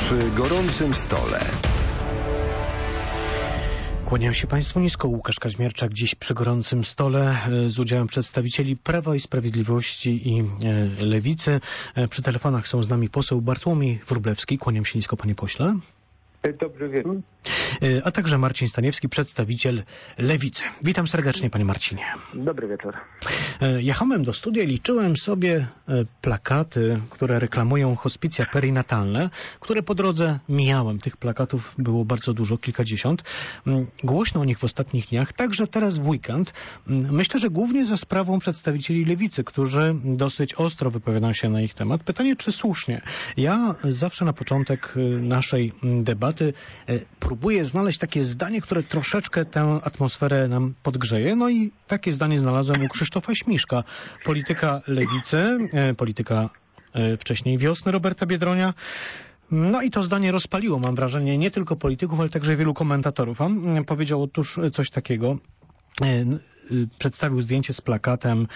Przy gorącym stole. Kłaniam się Państwu nisko. Łukasz Kaźmierczak dziś przy gorącym stole z udziałem przedstawicieli Prawa i Sprawiedliwości i Lewicy. Przy telefonach są z nami poseł Bartłomiej Wróblewski. Kłaniam się nisko, panie pośle. Dobry wieczór. A także Marcin Staniewski, przedstawiciel Lewicy. Witam serdecznie, panie Marcinie. Dobry wieczór. Jechałem do studia i liczyłem sobie plakaty, które reklamują hospicja perinatalne, które po drodze mijałem. Tych plakatów było bardzo dużo, kilkadziesiąt. Głośno o nich w ostatnich dniach, także teraz w weekend. Myślę, że głównie za sprawą przedstawicieli Lewicy, którzy dosyć ostro wypowiadają się na ich temat. Pytanie, czy słusznie? Ja zawsze na początek naszej debaty próbuję znaleźć takie zdanie, które troszeczkę tę atmosferę nam podgrzeje. No i takie zdanie znalazłem u Krzysztofa Śmiszka, polityka Lewicy, polityka wcześniej Wiosny Roberta Biedronia. No i to zdanie rozpaliło, mam wrażenie, nie tylko polityków, ale także wielu komentatorów. On powiedział otóż coś takiego. Przedstawił zdjęcie z plakatem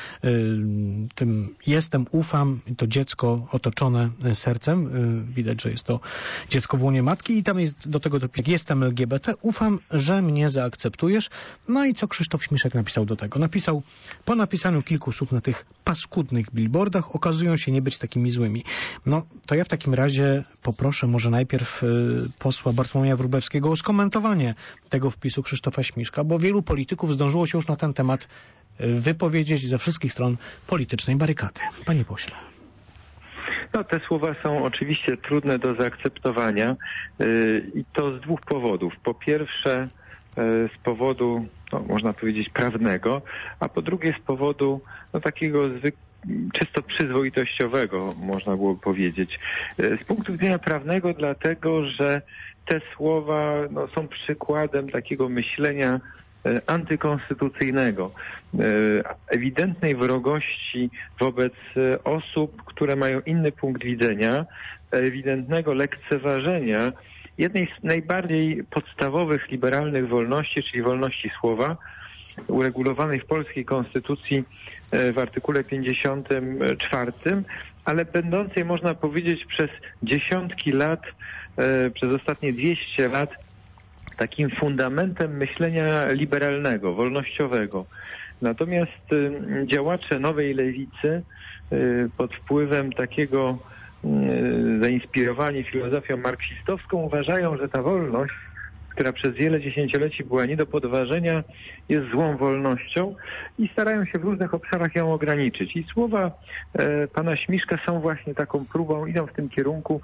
tym jestem, ufam, to dziecko otoczone sercem. Widać, że jest to dziecko w łonie matki i tam jest do tego dopis jestem LGBT, ufam, że mnie zaakceptujesz. No i co Krzysztof Śmiszek napisał do tego? Napisał, po napisaniu kilku słów na tych paskudnych billboardach okazują się nie być takimi złymi. No to ja w takim razie poproszę może najpierw posła Bartłomieja Wróblewskiego o skomentowanie tego wpisu Krzysztofa Śmiszka, bo wielu polityków zdążyło się już na ten temat wypowiedzieć ze wszystkich stron politycznej barykady. Panie pośle. No, te słowa są oczywiście trudne do zaakceptowania i to z dwóch powodów. Po pierwsze z powodu, no, można powiedzieć, prawnego, a po drugie z powodu takiego czysto przyzwoitościowego, można było powiedzieć. Z punktu widzenia prawnego dlatego, że te słowa są przykładem takiego myślenia antykonstytucyjnego, ewidentnej wrogości wobec osób, które mają inny punkt widzenia, ewidentnego lekceważenia jednej z najbardziej podstawowych liberalnych wolności, czyli wolności słowa, uregulowanej w polskiej konstytucji w artykule 54, ale będącej, można powiedzieć, przez dziesiątki lat, przez ostatnie 200 lat takim fundamentem myślenia liberalnego, wolnościowego. Natomiast działacze nowej lewicy pod wpływem takiego zainspirowani filozofią marksistowską uważają, że ta wolność, która przez wiele dziesięcioleci była nie do podważenia, jest złą wolnością i starają się w różnych obszarach ją ograniczyć. I słowa pana Śmiszka są właśnie taką próbą, idą w tym kierunku,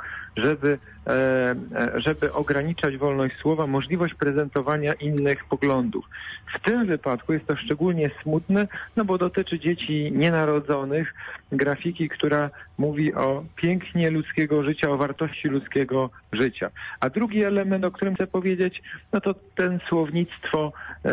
żeby ograniczać wolność słowa, możliwość prezentowania innych poglądów. W tym wypadku jest to szczególnie smutne, bo dotyczy dzieci nienarodzonych, grafiki, która mówi o pięknie ludzkiego życia, o wartości ludzkiego życia. A drugi element, o którym chcę powiedzieć, to ten słownictwo,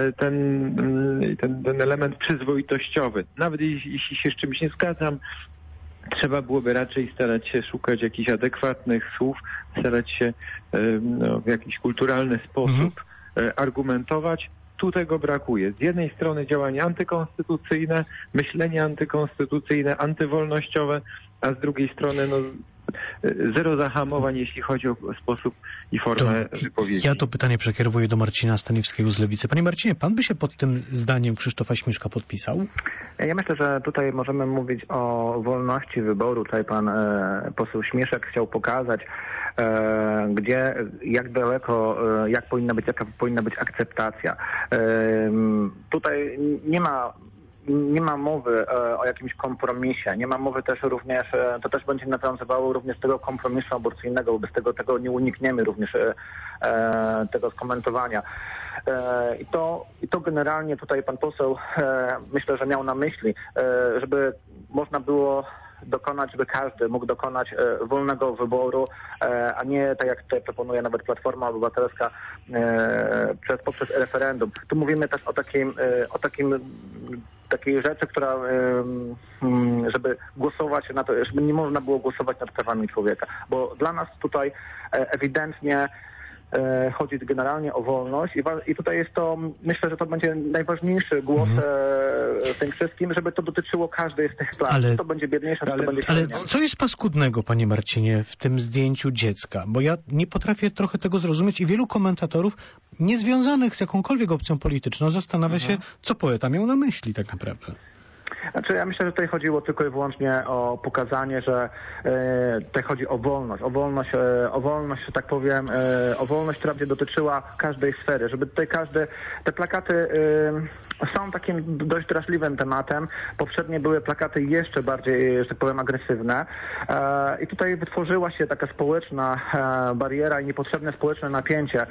ten element przyzwoitościowy. Nawet jeśli się z czymś nie zgadzam, trzeba byłoby raczej starać się szukać jakichś adekwatnych słów, starać się w jakiś kulturalny sposób argumentować. Tu tego brakuje. Z jednej strony działania antykonstytucyjne, myślenie antykonstytucyjne, antywolnościowe, a z drugiej strony zero zahamowań, jeśli chodzi o sposób i formę wypowiedzi. Ja to pytanie przekierowuję do Marcina Staniewskiego z Lewicy. Panie Marcinie, pan by się pod tym zdaniem Krzysztofa Śmiszka podpisał? Ja myślę, że tutaj możemy mówić o wolności wyboru. Tutaj pan poseł Śmieszek chciał pokazać, gdzie, jak daleko, jaka powinna być akceptacja. Tutaj nie ma mowy o jakimś kompromisie, nie ma mowy też również, to też będzie nawiązywało również tego kompromisu aborcyjnego, bo bez tego nie unikniemy również tego skomentowania. I to generalnie tutaj pan poseł myślę, że miał na myśli, żeby można było dokonać, żeby każdy mógł dokonać wolnego wyboru, a nie tak jak tutaj proponuje nawet Platforma Obywatelska poprzez referendum. Tu mówimy też o takiej rzeczy, która, żeby głosować na to, żeby nie można było głosować nad prawami człowieka, bo dla nas tutaj ewidentnie chodzi generalnie o wolność i tutaj jest to, myślę, że to będzie najważniejszy głos w tym wszystkim, żeby to dotyczyło każdej z tych plaż. Ale to będzie biedniejsze, to będzie ale co jest paskudnego, panie Marcinie, w tym zdjęciu dziecka? Bo ja nie potrafię trochę tego zrozumieć i wielu komentatorów niezwiązanych z jakąkolwiek opcją polityczną zastanawia się, co poeta miał na myśli tak naprawdę. Znaczy, ja myślę, że tutaj chodziło tylko i wyłącznie o pokazanie, że tutaj chodzi o wolność, że tak powiem, o wolność, która będzie dotyczyła każdej sfery, żeby tutaj te plakaty są takim dość drażliwym tematem. Poprzednie były plakaty jeszcze bardziej, że tak powiem, agresywne i tutaj wytworzyła się taka społeczna bariera i niepotrzebne społeczne napięcie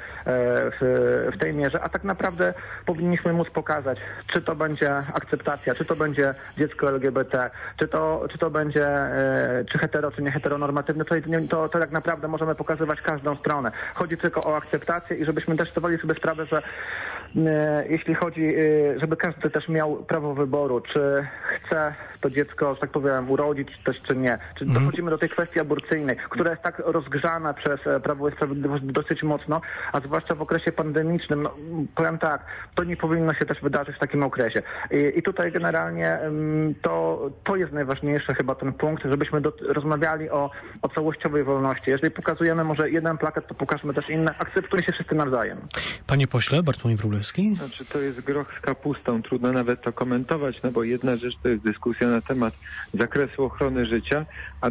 w tej mierze, a tak naprawdę powinniśmy móc pokazać, czy to będzie akceptacja, czy to będzie dziecko LGBT, czy to będzie czy hetero, czy nie heteronormatywne, to tak naprawdę możemy pokazywać każdą stronę. Chodzi tylko o akceptację i żebyśmy też zdawali sobie sprawę, że jeśli chodzi, żeby każdy też miał prawo wyboru, czy chce to dziecko, że tak powiem, urodzić też, czy nie. Czy dochodzimy do tej kwestii aborcyjnej, która jest tak rozgrzana przez Prawo i Sprawiedliwość dosyć mocno, a zwłaszcza w okresie pandemicznym. No, powiem tak, to nie powinno się też wydarzyć w takim okresie. I tutaj generalnie to jest najważniejszy chyba ten punkt, żebyśmy rozmawiali o całościowej wolności. Jeżeli pokazujemy może jeden plakat, to pokażmy też inne. Akceptujmy się wszyscy nawzajem. Panie pośle, Bartłomiej Wróblewski? Znaczy, to jest groch z kapustą. Trudno nawet to komentować, no bo jedna rzecz to jest dyskusja na temat zakresu ochrony życia,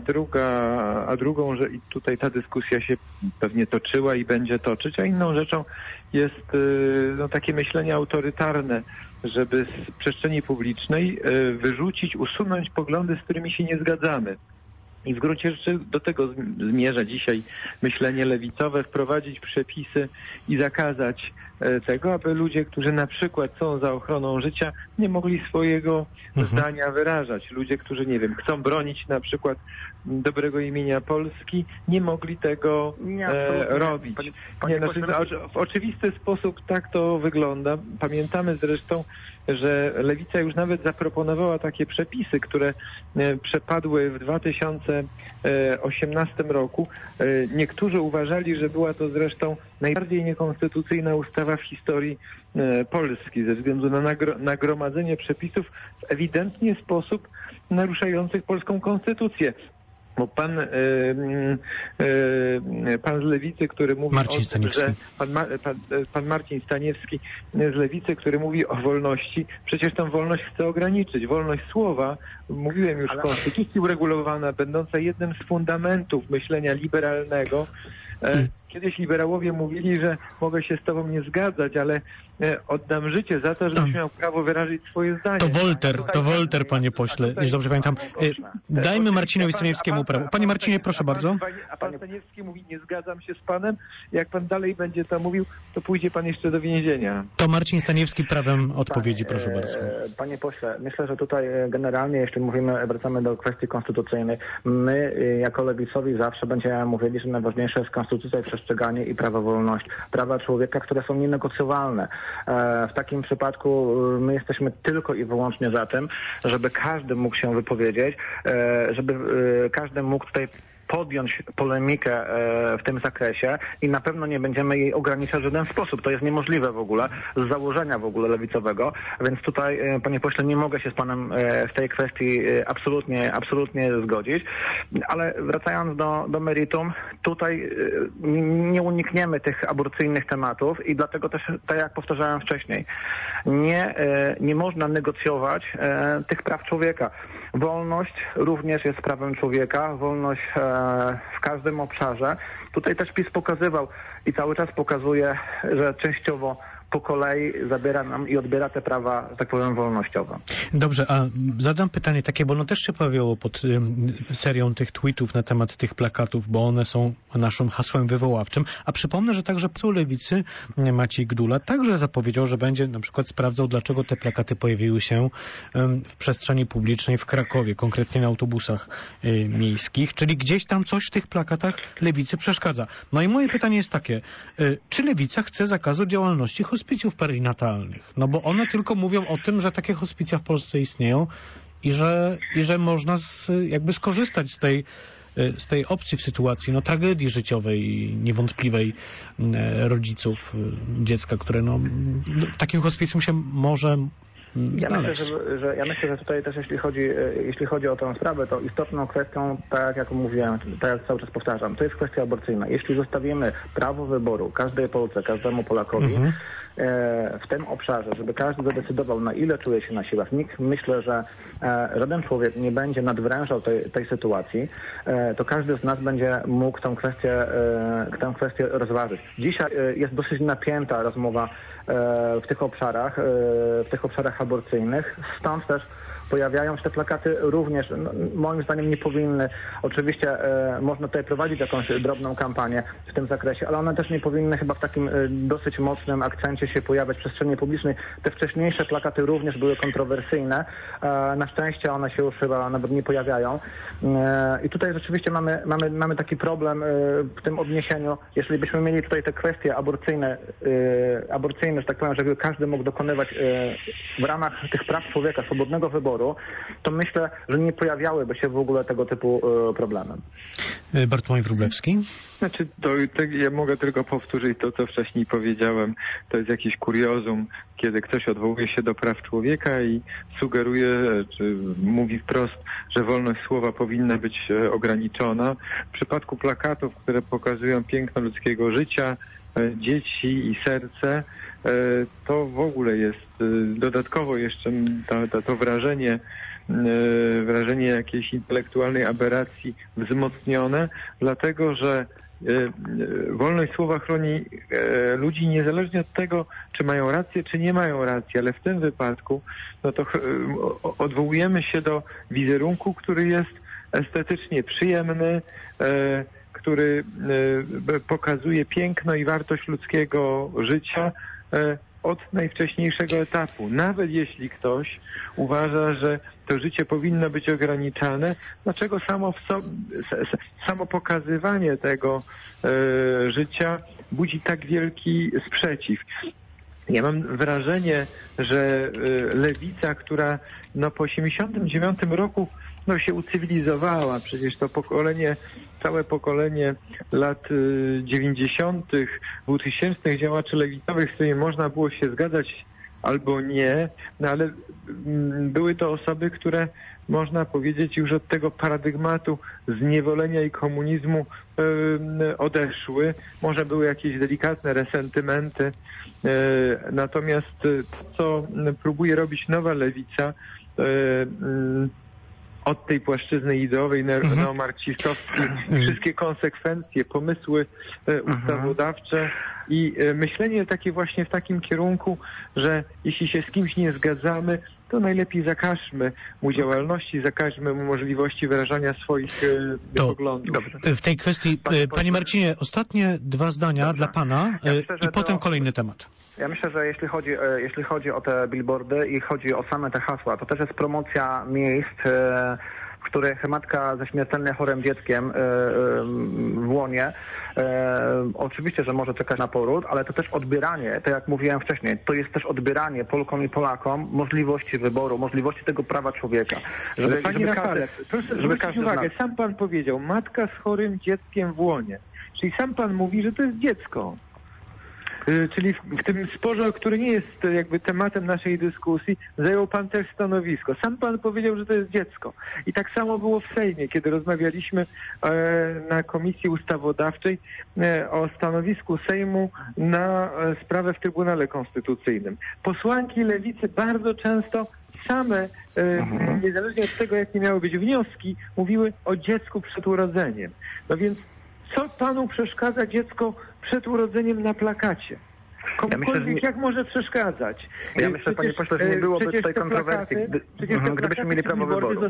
a drugą, że i tutaj ta dyskusja się pewnie toczyła i będzie toczyć, a inną rzeczą jest takie myślenie autorytarne, żeby z przestrzeni publicznej usunąć poglądy, z którymi się nie zgadzamy. I w gruncie rzeczy do tego zmierza dzisiaj myślenie lewicowe, wprowadzić przepisy i zakazać tego, aby ludzie, którzy na przykład są za ochroną życia, nie mogli swojego zdania wyrażać. Ludzie, którzy, nie wiem, chcą bronić na przykład dobrego imienia Polski, nie mogli tego robić. W oczywisty sposób tak to wygląda. Pamiętamy zresztą, że Lewica już nawet zaproponowała takie przepisy, które przepadły w 2018 roku. Niektórzy uważali, że była to zresztą najbardziej niekonstytucyjna ustawa w historii Polski ze względu na nagromadzenie przepisów w ewidentnie sposób naruszających polską konstytucję. Bo pan z Lewicy, który mówi Marcin Staniewski. że pan Marcin Staniewski z Lewicy, który mówi o wolności, przecież tę wolność chce ograniczyć. Wolność słowa, mówiłem już, w Konstytucji uregulowana, będąca jednym z fundamentów myślenia liberalnego. Kiedyś liberałowie mówili, że mogę się z tobą nie zgadzać, ale oddam życie za to, żebyś miał prawo wyrazić swoje zdanie. To Wolter, panie pośle, jeśli dobrze pamiętam. Dajmy Marcinowi Staniewskiemu prawo. Panie Marcinie, proszę bardzo. A pan Staniewski mówi, nie zgadzam się z panem. Jak pan dalej będzie to mówił, to pójdzie pan jeszcze do więzienia. To Marcin Staniewski prawem odpowiedzi, proszę bardzo. Panie pośle, myślę, że tutaj generalnie, jeśli wracamy do kwestii konstytucyjnej, my jako lewicowi zawsze będziemy mówili, że najważniejsze jest konstytucja i przestrzeganie i prawa wolności. Prawa człowieka, które są nienegocjowalne. W takim przypadku my jesteśmy tylko i wyłącznie za tym, żeby każdy mógł się wypowiedzieć, żeby każdy mógł tutaj podjąć polemikę w tym zakresie i na pewno nie będziemy jej ograniczać w żaden sposób. To jest niemożliwe w ogóle, z założenia w ogóle lewicowego, więc tutaj, panie pośle, nie mogę się z panem w tej kwestii absolutnie zgodzić, ale wracając do meritum, tutaj nie unikniemy tych aborcyjnych tematów i dlatego też, tak jak powtarzałem wcześniej, nie można negocjować tych praw człowieka. Wolność również jest prawem człowieka, wolność w każdym obszarze. Tutaj też PiS pokazywał i cały czas pokazuje, że częściowo po kolei zabiera nam i odbiera te prawa, tak powiem, wolnościowe. Dobrze, a zadam pytanie takie, bo ono też się pojawiło pod serią tych tweetów na temat tych plakatów, bo one są naszym hasłem wywoławczym. A przypomnę, że także poseł Lewicy Maciej Gdula także zapowiedział, że będzie na przykład sprawdzał, dlaczego te plakaty pojawiły się w przestrzeni publicznej w Krakowie, konkretnie na autobusach miejskich, czyli gdzieś tam coś w tych plakatach Lewicy przeszkadza. No i moje pytanie jest takie, czy Lewica chce zakazu działalności hospicjów perinatalnych? No bo one tylko mówią o tym, że takie hospicja w Polsce istnieją i że można jakby skorzystać z tej z tej opcji w sytuacji tragedii życiowej niewątpliwej rodziców dziecka, które w takim hospicjum się może znaleźć. Ja myślę, że tutaj też jeśli chodzi o tę sprawę, to istotną kwestią, tak jak mówiłem, tak jak cały czas powtarzam, to jest kwestia aborcyjna. Jeśli zostawimy prawo wyboru każdej Polce, każdemu Polakowi w tym obszarze, żeby każdy zadecydował, na ile czuje się na siłach. Myślę, że żaden człowiek nie będzie nadwrężał tej sytuacji, to każdy z nas będzie mógł tę kwestię rozważyć. Dzisiaj jest dosyć napięta rozmowa w tych obszarach aborcyjnych, stąd też pojawiają się te plakaty również, moim zdaniem nie powinny. Oczywiście można tutaj prowadzić jakąś drobną kampanię w tym zakresie, ale one też nie powinny chyba w takim dosyć mocnym akcencie się pojawiać w przestrzeni publicznej. Te wcześniejsze plakaty również były kontrowersyjne. Na szczęście one się już chyba nawet nie pojawiają. I tutaj rzeczywiście mamy taki problem w tym odniesieniu. Jeżeli byśmy mieli tutaj te kwestie aborcyjne, że tak powiem, żeby każdy mógł dokonywać w ramach tych praw człowieka swobodnego wyboru, to myślę, że nie pojawiałyby się w ogóle tego typu problemy. Bartłomiej Wróblewski. Ja mogę tylko powtórzyć to, co wcześniej powiedziałem. To jest jakieś kuriozum, kiedy ktoś odwołuje się do praw człowieka i sugeruje, czy mówi wprost, że wolność słowa powinna być ograniczona. W przypadku plakatów, które pokazują piękno ludzkiego życia, dzieci i serce, to w ogóle jest dodatkowo jeszcze to wrażenie jakiejś intelektualnej aberracji wzmocnione, dlatego że wolność słowa chroni ludzi niezależnie od tego, czy mają rację, czy nie mają racji, ale w tym wypadku to odwołujemy się do wizerunku, który jest estetycznie przyjemny, który pokazuje piękno i wartość ludzkiego życia od najwcześniejszego etapu. Nawet jeśli ktoś uważa, że to życie powinno być ograniczane, dlaczego samo pokazywanie tego życia budzi tak wielki sprzeciw? Ja mam wrażenie, że lewica, która po 1989 roku się ucywilizowała, przecież to całe pokolenie lat 90., 2000 działaczy lewicowych, z którymi można było się zgadzać albo nie, ale były to osoby, które można powiedzieć już od tego paradygmatu zniewolenia i komunizmu odeszły. Może były jakieś delikatne resentymenty, natomiast to, co próbuje robić nowa lewica, od tej płaszczyzny ideowej, neomarksistowskiej, wszystkie konsekwencje, pomysły ustawodawcze i myślenie takie właśnie w takim kierunku, że jeśli się z kimś nie zgadzamy, to najlepiej zakażmy mu działalności, zakażmy mu możliwości wyrażania swoich poglądów. W tej kwestii, panie Marcinie, ostatnie 2 zdania dla pana i potem kolejny temat. Ja myślę, że jeśli chodzi o te billboardy i chodzi o same te hasła, to też jest promocja miejsc, w których matka ze śmiertelnie chorym dzieckiem w łonie oczywiście, że może czekać na poród, ale to też odbieranie, tak jak mówiłem wcześniej, to jest też odbieranie Polkom i Polakom możliwości wyboru, możliwości tego prawa człowieka. Panie Rafale, proszę zwrócić uwagę, sam pan powiedział, matka z chorym dzieckiem w łonie. Czyli sam pan mówi, że to jest dziecko. Czyli w tym sporze, który nie jest jakby tematem naszej dyskusji, zajął pan też stanowisko. Sam pan powiedział, że to jest dziecko. I tak samo było w Sejmie, kiedy rozmawialiśmy na Komisji Ustawodawczej o stanowisku Sejmu na sprawę w Trybunale Konstytucyjnym. Posłanki Lewicy bardzo często same, niezależnie od tego, jakie miały być wnioski, mówiły o dziecku przed urodzeniem. No więc co panu przeszkadza dziecko przed urodzeniem na plakacie? Komukolwiek jak może przeszkadzać? Ja myślę, panie pośle, że nie byłoby tutaj kontrowersji, gdybyśmy mieli prawo wyboru.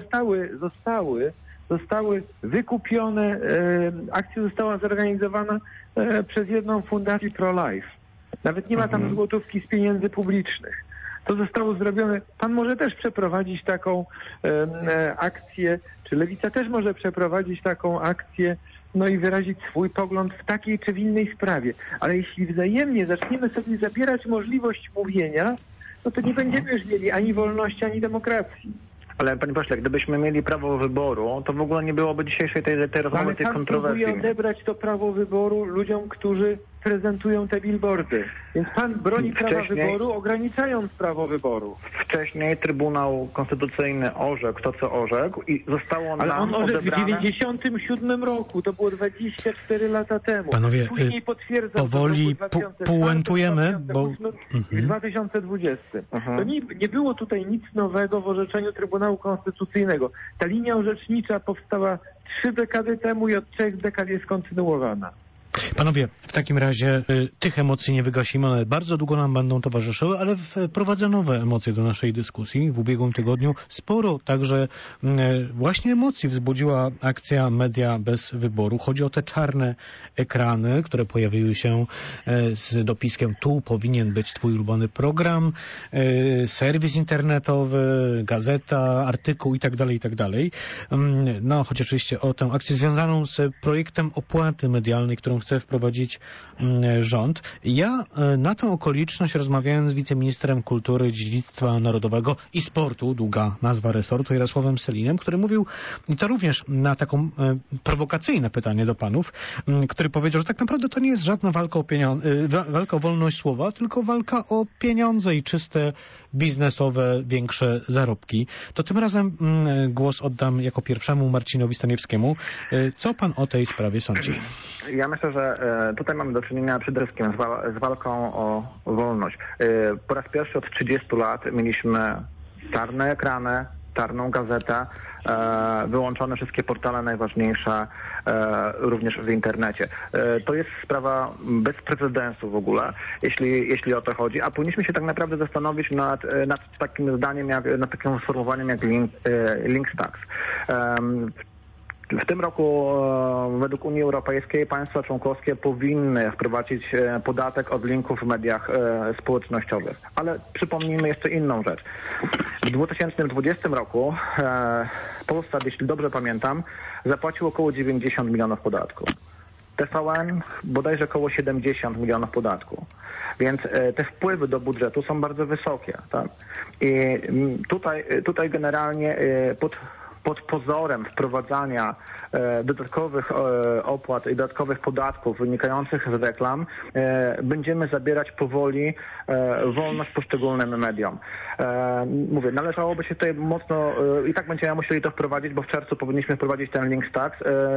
Zostały wykupione, akcja została zorganizowana przez jedną fundację pro-life. Nawet nie ma tam złotówki z pieniędzy publicznych. To zostało zrobione. Pan może też przeprowadzić taką akcję, czy Lewica też może przeprowadzić taką akcję, i wyrazić swój pogląd w takiej czy w innej sprawie. Ale jeśli wzajemnie zaczniemy sobie zabierać możliwość mówienia, to nie będziemy już mieli ani wolności, ani demokracji. Ale panie pośle, gdybyśmy mieli prawo wyboru, to w ogóle nie byłoby dzisiejszej tej rozmowy, Ale tej pan kontrowersji. próbuje odebrać to prawo wyboru ludziom, którzy prezentują te billboardy. Więc pan broni prawa wyboru, ograniczając prawo wyboru. Wcześniej Trybunał Konstytucyjny orzekł to, co orzekł i zostało Ale nam on orzekł odebrane... w 1997 roku, to było 24 lata temu. Panowie, Później potwierdzał powoli puentujemy, bo... w 2020. To nie było tutaj nic nowego w orzeczeniu Trybunału Konstytucyjnego. Ta linia orzecznicza powstała 3 dekady temu i od 3 dekad jest kontynuowana. Panowie, w takim razie tych emocji nie wygasimy, one bardzo długo nam będą towarzyszyły, ale wprowadzę nowe emocje do naszej dyskusji. W ubiegłym tygodniu sporo także właśnie emocji wzbudziła akcja Media bez wyboru. Chodzi o te czarne ekrany, które pojawiły się z dopiskiem: tu powinien być twój ulubiony program, serwis internetowy, gazeta, artykuł itd., itd. No, choć oczywiście o tę akcję związaną z projektem opłaty medialnej, którą chce wprowadzić rząd. Ja na tę okoliczność rozmawiałem z wiceministrem kultury, dziedzictwa narodowego i sportu, długa nazwa resortu, Jarosławem Sellinem, który mówił, i to również na taką prowokacyjne pytanie do panów, który powiedział, że tak naprawdę to nie jest żadna walka walka o wolność słowa, tylko walka o pieniądze i czyste biznesowe, większe zarobki. To tym razem głos oddam jako pierwszemu Marcinowi Staniewskiemu. Co pan o tej sprawie sądzi? Ja myślę, że tutaj mamy do czynienia przede wszystkim z walką o wolność. Po raz pierwszy od 30 lat mieliśmy czarne ekrany, czarną gazetę, wyłączone wszystkie portale najważniejsze, również w internecie. To jest sprawa bez precedensu w ogóle, jeśli o to chodzi, a powinniśmy się tak naprawdę zastanowić nad takim zdaniem, nad takim sformułowaniem jak links tax. W tym roku według Unii Europejskiej państwa członkowskie powinny wprowadzić podatek od linków w mediach społecznościowych. Ale przypomnijmy jeszcze inną rzecz. W 2020 roku Polsat, jeśli dobrze pamiętam, zapłacił około 90 milionów podatku. TVN bodajże około 70 milionów podatku. Więc te wpływy do budżetu są bardzo wysokie. Tak? I tutaj generalnie pod pozorem wprowadzania dodatkowych opłat i dodatkowych podatków wynikających z reklam będziemy zabierać powoli wolność poszczególnym mediom. Mówię, należałoby się tutaj mocno, i tak będziemy musieli to wprowadzić, bo w czerwcu powinniśmy wprowadzić ten links tax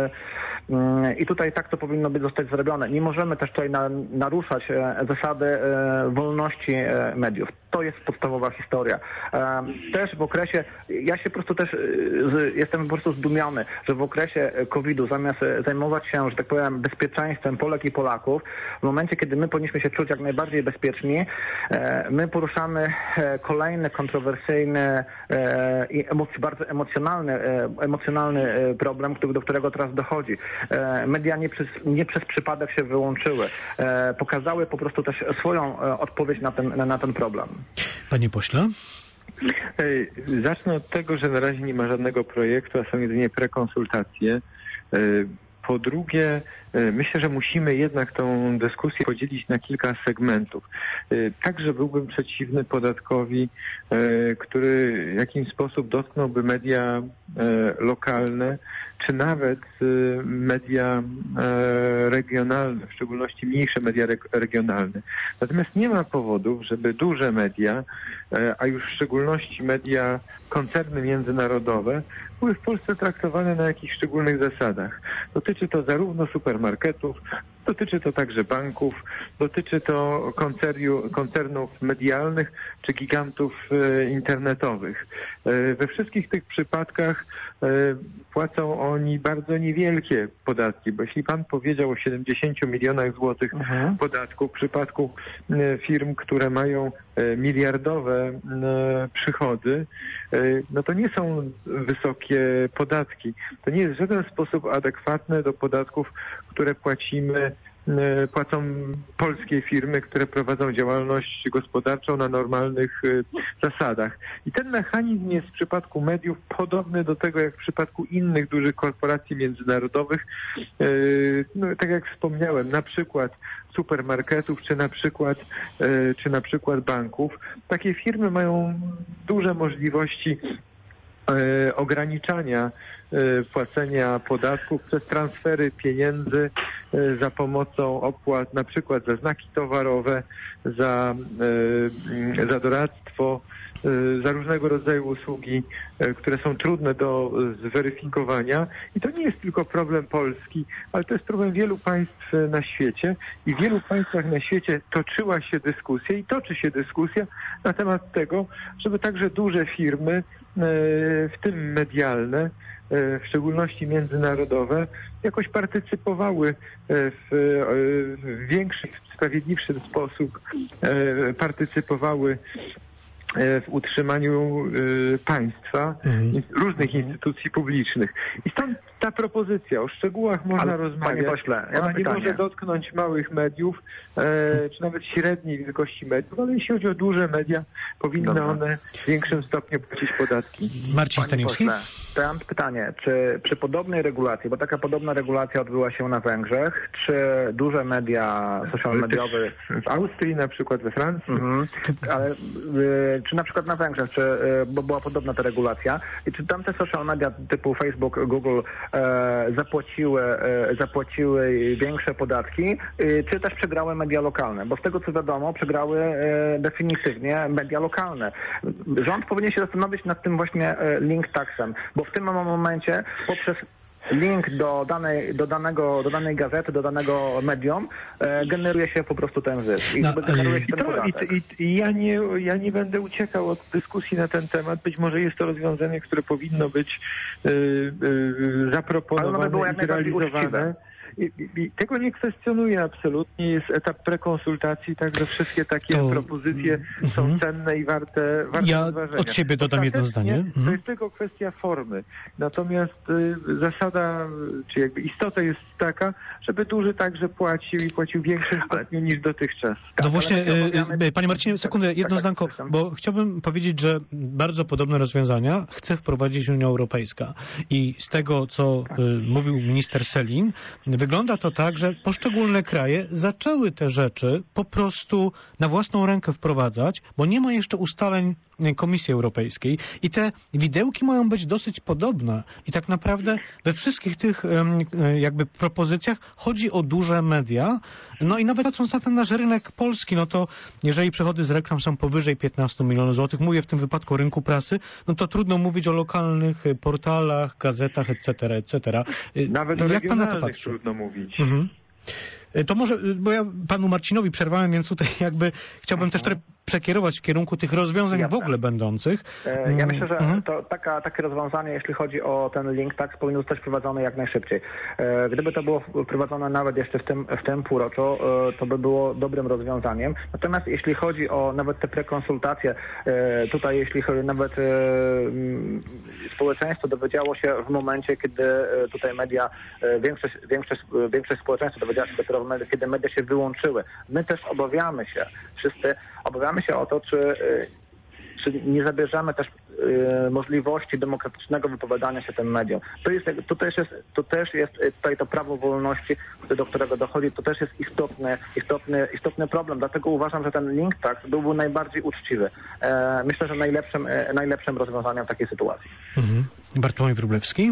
i tutaj tak to powinno zostać zrobione. Nie możemy też tutaj naruszać zasady wolności mediów. To jest podstawowa historia. Też w okresie, ja się po prostu też jestem po prostu zdumiony, że w okresie COVID-u zamiast zajmować się, że tak powiem, bezpieczeństwem Polek i Polaków, w momencie, kiedy my powinniśmy się czuć jak najbardziej bezpieczni, my poruszamy kolejny kontrowersyjny i bardzo emocjonalny problem, do którego teraz dochodzi. Media nie przez przypadek się wyłączyły. Pokazały po prostu też swoją odpowiedź na ten problem. Panie pośle? Zacznę od tego, że na razie nie ma żadnego projektu, a są jedynie prekonsultacje. Po drugie, myślę, że musimy jednak tą dyskusję podzielić na kilka segmentów. Także byłbym przeciwny podatkowi, który w jakiś sposób dotknąłby media lokalne, czy nawet media regionalne, w szczególności mniejsze media regionalne. Natomiast nie ma powodów, żeby duże media, a już w szczególności media, koncerny międzynarodowe, były w Polsce traktowane na jakichś szczególnych zasadach. Dotyczy to zarówno supermarketów, dotyczy to także banków, dotyczy to koncernów medialnych czy gigantów internetowych. We wszystkich tych przypadkach płacą oni bardzo niewielkie podatki, bo jeśli pan powiedział o 70 milionach złotych podatku w przypadku firm, które mają miliardowe przychody, no to nie są wysokie podatki. To nie jest w żaden sposób adekwatne do podatków, które płacą polskie firmy, które prowadzą działalność gospodarczą na normalnych zasadach. I ten mechanizm jest w przypadku mediów podobny do tego, jak w przypadku innych dużych korporacji międzynarodowych, no, tak jak wspomniałem, na przykład supermarketów, czy na przykład banków. Takie firmy mają duże możliwości ograniczania płacenia podatków przez transfery pieniędzy za pomocą opłat, na przykład za znaki towarowe, za doradztwo, za różnego rodzaju usługi, które są trudne do zweryfikowania. I to nie jest tylko problem Polski, ale to jest problem wielu państw na świecie. I w wielu państwach na świecie toczyła się dyskusja i toczy się dyskusja na temat tego, żeby także duże firmy, w tym medialne, w szczególności międzynarodowe, jakoś partycypowały w większy, sprawiedliwszy sposób, partycypowały w utrzymaniu państwa, różnych instytucji publicznych. I stąd ta propozycja, o szczegółach można rozmawiać. Panie pośle, ona nie może dotknąć małych mediów, czy nawet średniej wielkości mediów, ale jeśli chodzi o duże media, powinny one w większym stopniu płacić podatki. Marcin Staniewski. To ja mam pytanie, czy przy podobnej regulacji, bo taka podobna regulacja odbyła się na Węgrzech, czy duże media social mediowe w Austrii, na przykład we Francji, ale czy na przykład na Węgrzech, bo była podobna ta regulacja, i czy tam te social media typu Facebook, Google zapłaciły większe podatki, czy też przegrały media lokalne? Bo z tego co wiadomo, przegrały definitywnie media lokalne. Rząd powinien się zastanowić nad tym właśnie link taxem, bo w tym momencie poprzez link do danej gazety, do danego medium, generuje się po prostu ten zysk. I ja nie będę uciekał od dyskusji na ten temat. Być może jest to rozwiązanie, które powinno być zaproponowane i zrealizowane. I tego nie kwestionuję absolutnie. Jest etap prekonsultacji, także wszystkie takie propozycje są cenne i warte rozważenia. Od siebie dodam jedno zdanie. To jest tylko kwestia formy. Natomiast zasada, czy jakby istota jest taka, żeby duży także płacił i płacił w większym stopniu niż dotychczas. No właśnie, panie Marcinie, sekundę, jedno zdanko, bo chciałbym powiedzieć, że bardzo podobne rozwiązania chce wprowadzić Unia Europejska. I z tego, co mówił minister Sellin, wygląda to tak, że poszczególne kraje zaczęły te rzeczy po prostu na własną rękę wprowadzać, bo nie ma jeszcze ustaleń Komisji Europejskiej i te widełki mają być dosyć podobne. I tak naprawdę we wszystkich tych jakby propozycjach chodzi o duże media. No i nawet patrząc na ten nasz rynek polski, no to jeżeli przychody z reklam są powyżej 15 milionów złotych, mówię w tym wypadku o rynku prasy, no to trudno mówić o lokalnych portalach, gazetach, etc. Nawet o jak pan na to patrzy? Trudno mówić. To może, bo ja panu Marcinowi przerwałem, więc tutaj jakby chciałbym też trochę przekierować w kierunku tych rozwiązań w ogóle będących. Ja myślę, że to takie rozwiązanie, jeśli chodzi o ten link tax, powinno zostać wprowadzone jak najszybciej. Gdyby to było wprowadzone nawet jeszcze w tym półroczu, to by było dobrym rozwiązaniem. Natomiast jeśli chodzi o nawet te prekonsultacje, tutaj jeśli chodzi nawet społeczeństwo dowiedziało się w momencie, kiedy tutaj media, większość społeczeństwa dowiedziała się dopiero w momencie, kiedy media się wyłączyły. My też wszyscy obawiamy się o to, czy nie zabierzemy też możliwości demokratycznego wypowiadania się tym mediom. To też jest tutaj to prawo wolności, do którego dochodzi, to też jest istotny problem. Dlatego uważam, że ten link tax byłby najbardziej uczciwy. Myślę, że najlepszym rozwiązaniem w takiej sytuacji. Bartłomiej Wróblewski.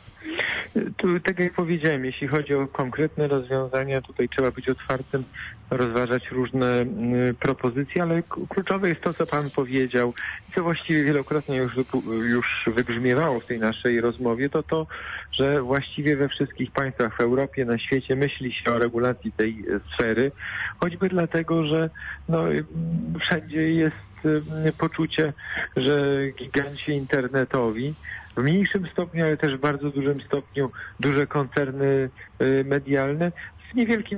Tu, tak jak powiedziałem, jeśli chodzi o konkretne rozwiązania, tutaj trzeba być otwartym, rozważać różne propozycje, ale kluczowe jest to, co pan powiedział, co właściwie wielokrotnie już wybrzmiewało w tej naszej rozmowie, to, że właściwie we wszystkich państwach w Europie, na świecie myśli się o regulacji tej sfery, choćby dlatego, że wszędzie jest poczucie, że giganci internetowi, w mniejszym stopniu, ale też w bardzo dużym stopniu duże koncerny medialne w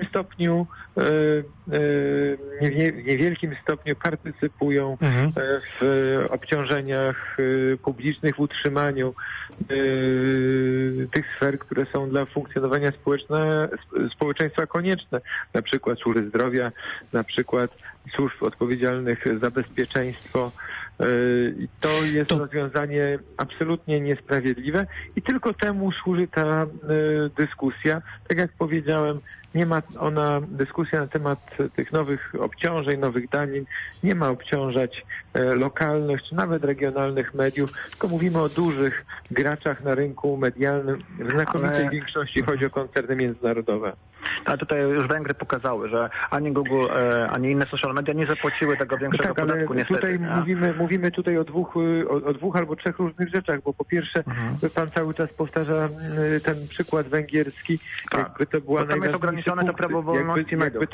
niewielkim stopniu partycypują w obciążeniach publicznych, w utrzymaniu tych sfer, które są dla funkcjonowania społeczeństwa konieczne, na przykład służby zdrowia, na przykład służb odpowiedzialnych za bezpieczeństwo I to jest rozwiązanie absolutnie niesprawiedliwe i tylko temu służy ta dyskusja. Tak jak powiedziałem, nie ma ona, dyskusja na temat tych nowych obciążeń, nowych danin, nie ma obciążać lokalnych czy nawet regionalnych mediów, tylko mówimy o dużych graczach na rynku medialnym. W znakomitej większości chodzi o koncerny międzynarodowe. Ale tutaj już Węgry pokazały, że ani Google, ani inne social media nie zapłaciły tego większego podatku, niestety. Tutaj mówimy tutaj o dwóch albo trzech różnych rzeczach, bo po pierwsze pan cały czas powtarza ten przykład węgierski, jakby to była ograniczone to prawo wolności mediów.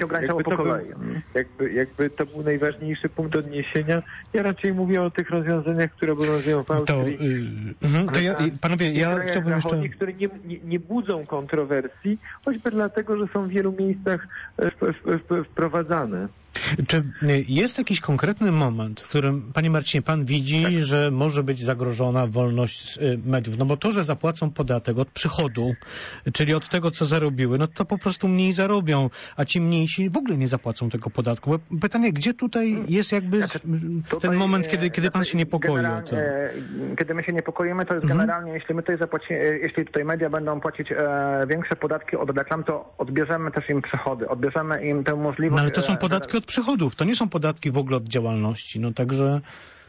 Jakby to był najważniejszy punkt odniesienia. Ja raczej mówię o tych rozwiązaniach, które obowiązują w Austrii. Panowie, ja chciałbym jeszcze... które nie budzą kontrowersji, choćby dlatego, że są w wielu miejscach wprowadzane. Czy jest jakiś konkretny moment, w którym, panie Marcinie, pan widzi, że może być zagrożona wolność mediów? No bo to, że zapłacą podatek od przychodu, czyli od tego, co zarobiły, no to po prostu mniej zarobią, a ci mniejsi w ogóle nie zapłacą tego podatku. Bo pytanie, gdzie tutaj jest jakby ten moment, kiedy pan się niepokoi o to? Kiedy my się niepokoimy, to jest generalnie, jeśli tutaj media będą płacić większe podatki od reklam, to odbierzemy też im przychody, odbierzemy im tę możliwość... No ale to są podatki od przychodów, to nie są podatki w ogóle od działalności, no także...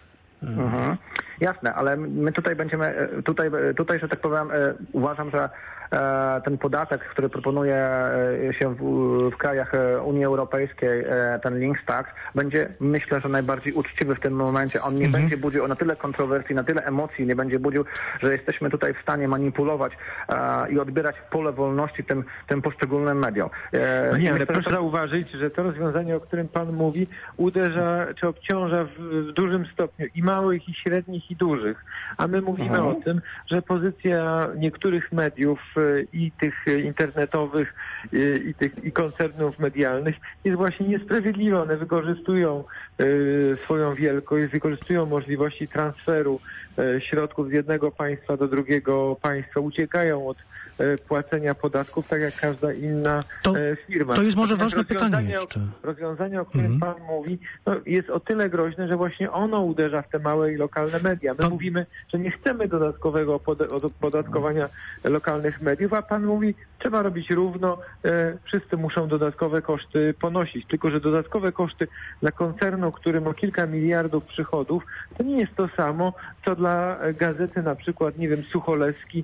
Jasne, ale my tutaj będziemy, tutaj, że tak powiem, uważam, że ten podatek, który proponuje się w krajach Unii Europejskiej, ten Links Tax, będzie, myślę, że najbardziej uczciwy w tym momencie. On nie będzie budził na tyle kontrowersji, na tyle emocji, nie będzie budził, że jesteśmy tutaj w stanie manipulować i odbierać pole wolności tym poszczególnym mediom. Ale proszę zauważyć, że to rozwiązanie, o którym pan mówi, uderza czy obciąża w dużym stopniu i małych, i średnich, i dużych. A my mówimy o tym, że pozycja niektórych mediów i tych internetowych, i koncernów medialnych jest właśnie niesprawiedliwa. One wykorzystują swoją wielkość, wykorzystują możliwości transferu środków z jednego państwa do drugiego państwa, uciekają od płacenia podatków, tak jak każda inna firma. To jest może ważne pytanie jeszcze. Rozwiązanie, o którym pan mówi, jest o tyle groźne, że właśnie ono uderza w te małe i lokalne media. My mówimy, że nie chcemy dodatkowego opodatkowania lokalnych mediów, a pan mówi, trzeba robić równo, wszyscy muszą dodatkowe koszty ponosić. Tylko że dodatkowe koszty dla koncernu, który ma kilka miliardów przychodów, to nie jest to samo, co dla gazety na przykład, nie wiem, Sucholewski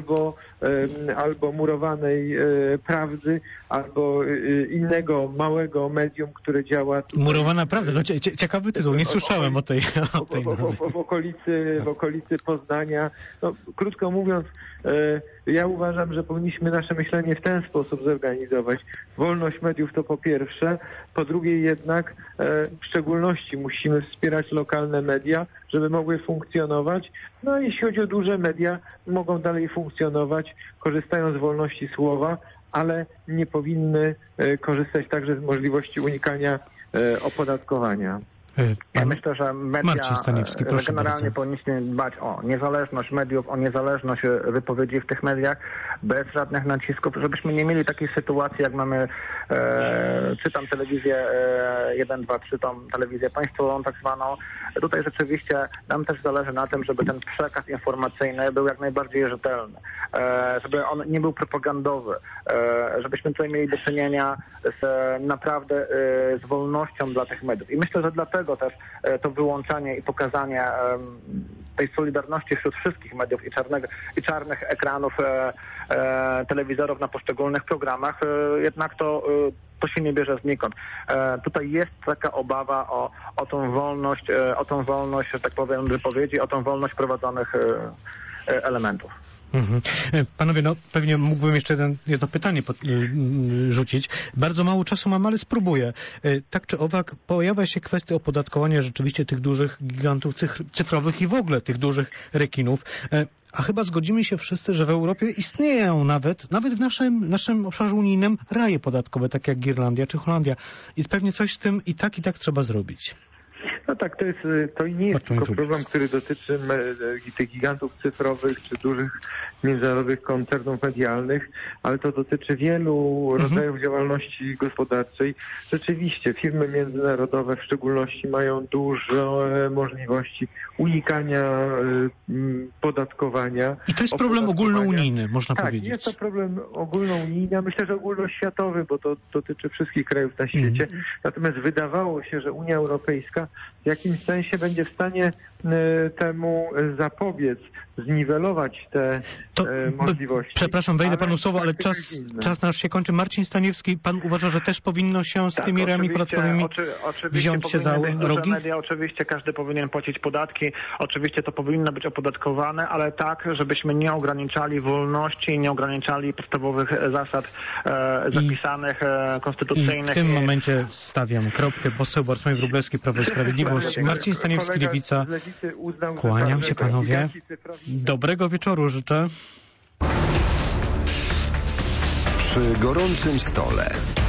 albo Murowanej Prawdy, albo innego małego medium, które działa tutaj. Murowana Prawda, to ciekawy tytuł, nie słyszałem o tej w okolicy Poznania. No, krótko mówiąc, ja uważam, że powinniśmy nasze myślenie w ten sposób zorganizować. Wolność mediów to po pierwsze, po drugie jednak w szczególności musimy wspierać lokalne media, żeby mogły funkcjonować. No a jeśli chodzi o duże media, mogą dalej funkcjonować, korzystają z wolności słowa, ale nie powinny korzystać także z możliwości unikania opodatkowania. Ja myślę, że media generalnie powinniśmy dbać o niezależność mediów, o niezależność wypowiedzi w tych mediach, bez żadnych nacisków, żebyśmy nie mieli takiej sytuacji, jak mamy, czytam telewizję 1, 2, 3, tą telewizję państwową tak zwaną. Tutaj rzeczywiście nam też zależy na tym, żeby ten przekaz informacyjny był jak najbardziej rzetelny, żeby on nie był propagandowy, żebyśmy tutaj mieli do czynienia z naprawdę z wolnością dla tych mediów. I myślę, że dlatego też to wyłączanie i pokazanie tej solidarności wśród wszystkich mediów i czarnych ekranów telewizorów na poszczególnych programach, jednak to się nie bierze znikąd. Tutaj jest taka obawa o tą wolność, że tak powiem, wypowiedzi, o tą wolność prowadzonych elementów. Panowie, no pewnie mógłbym jeszcze jedno pytanie rzucić. Bardzo mało czasu mam, ale spróbuję. Tak czy owak pojawia się kwestia opodatkowania rzeczywiście tych dużych gigantów cyfrowych i w ogóle tych dużych rekinów. A chyba zgodzimy się wszyscy, że w Europie istnieją nawet w naszym obszarze unijnym raje podatkowe, takie jak Irlandia czy Holandia. I pewnie coś z tym i tak trzeba zrobić. No tak, to nie jest tylko problem, który dotyczy tych gigantów cyfrowych czy dużych międzynarodowych koncernów medialnych, ale to dotyczy wielu rodzajów działalności gospodarczej. Rzeczywiście firmy międzynarodowe w szczególności mają dużo możliwości unikania podatkowania. I to jest problem ogólnounijny, można powiedzieć. Tak, jest to problem ogólnounijny, a myślę, że ogólnoświatowy, bo to dotyczy wszystkich krajów na świecie. Natomiast wydawało się, że Unia Europejska w jakimś sensie będzie w stanie temu zapobiec, zniwelować te możliwości. Przepraszam, wejdę panu słowo, ale czas nasz się kończy. Marcin Staniewski, pan uważa, że też powinno się z tymi rami podatkowymi wziąć się za rogi? Media, oczywiście każdy powinien płacić podatki, oczywiście to powinno być opodatkowane, ale tak, żebyśmy nie ograniczali wolności, nie ograniczali podstawowych zasad zapisanych, konstytucyjnych. I w tym momencie stawiam kropkę. Poseł Bartłomiej Wróblewski, Prawo i Sprawiedliwość. Marcin Staniewski, Lewica. Kłaniam się, panowie. Dobrego wieczoru życzę. Przy gorącym stole.